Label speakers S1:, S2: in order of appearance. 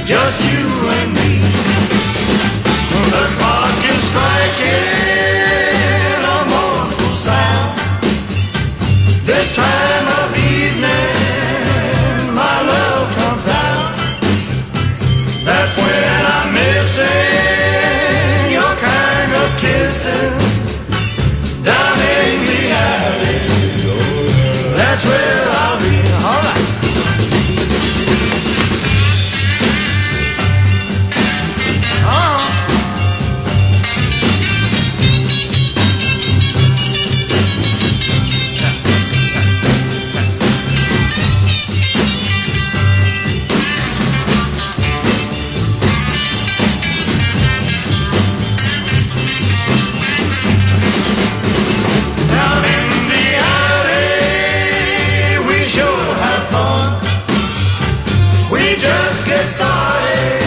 S1: just you and me. The clock is striking a mournful sound. This time of evening, my love comes down. That's when I'm missing your kind of kissing down in the alley. That's where I'll be. All right. Just get started.